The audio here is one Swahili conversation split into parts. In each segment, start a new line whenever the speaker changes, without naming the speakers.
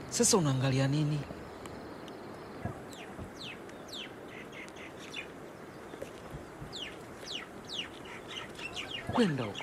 Sasa unaangalia nini? Kwenda huko.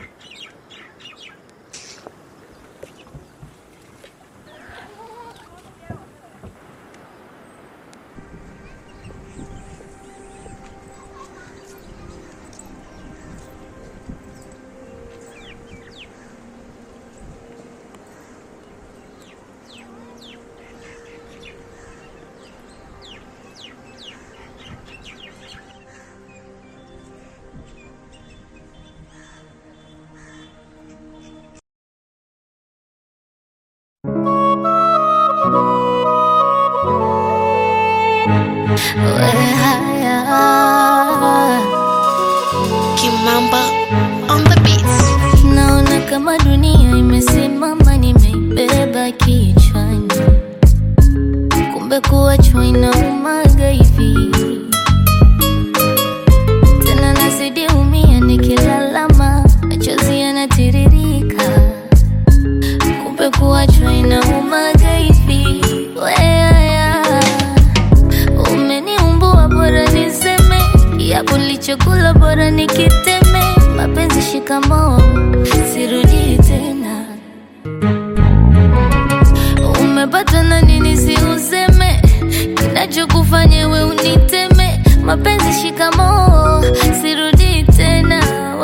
Kimamba on the beats.
Naona kama dunia imesimama, nimeibeba kichwani, kumbe kuachwa inaumaga hivi. Tena nazidi umia nikilalama, machozi yanatiririka, kumbe kuachwa inaumaga hivi. Umeniumbua bora niseme, yapo nilichokula bora nikiteme. Mapenzi shikamoo, sirudi tena. Umepata na nini si useme, kinachokufanya we uniteme. Mapenzi shikamoo, sirudi tena.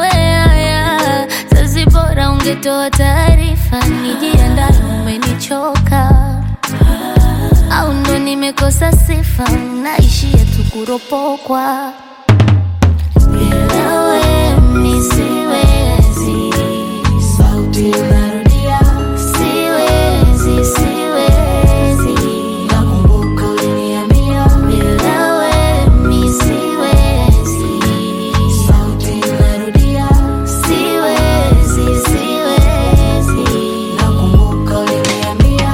Sasa bora ungetoa taarifa, nijiandae. Umenichoka au ndo nimekosa sifa, naishia tu kuropokwa. Bila wewe mimi siwezi, sauti inarudia. Siwezi, siwezi, nakumbuka uliniambia. Bila wewe mimi siwezi, sauti inarudia. Siwezi, siwezi, nakumbuka uliniambia.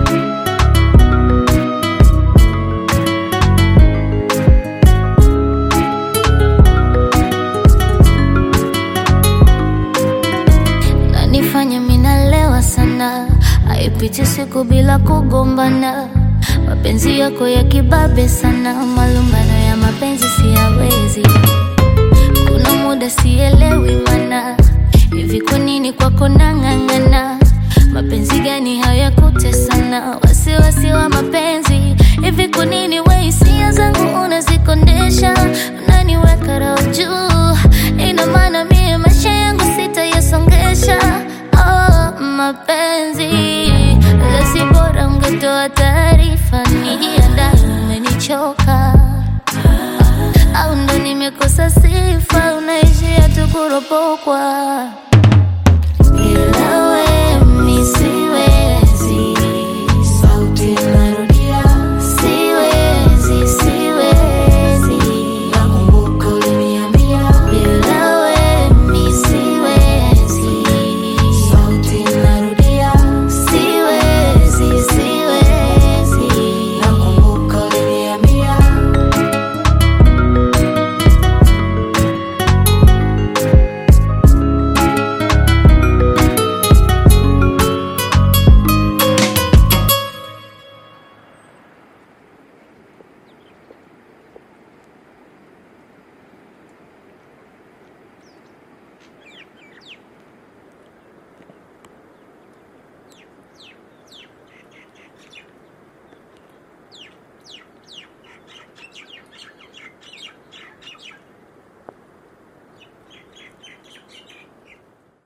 Nifanya minalewa sana, haipiti siku bila kugombana. Mapenzi yako ya kibabe sana, malumbano ya mapenzi siyawezi. Kuna muda sielewi mana, hivi kwa nini kwako nang'ang'ana? Mapenzi gani hayakutesana? Wasiwasi wa mapenzi, hivi kwa nini we hisia zangu unazikondesha? Unaniweka roho juu, ina maana mie maisha yangu sitayasongesha. Mapenzi lasi bora ungetoa taarifa, nijiandae. Umenichoka au ndo nimekosa sifa, unaishia tu kuropokwa. Bila wewe